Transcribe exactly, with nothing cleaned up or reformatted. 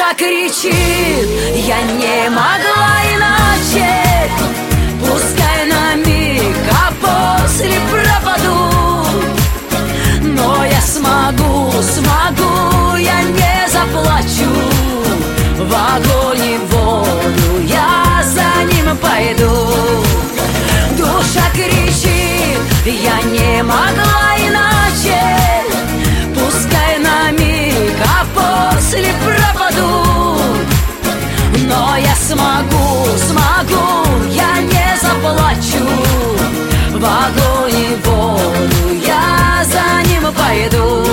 Душа кричит, я не могла иначе. Пускай на миг, а после пропаду. Но я смогу, смогу, я не заплачу. В огонь и воду я за ним пойду. Душа кричит, я не могла иначе. Пускай на миг, а после пропаду. Но я смогу, смогу, я не заплачу. В огонь и воду я за ним пойду.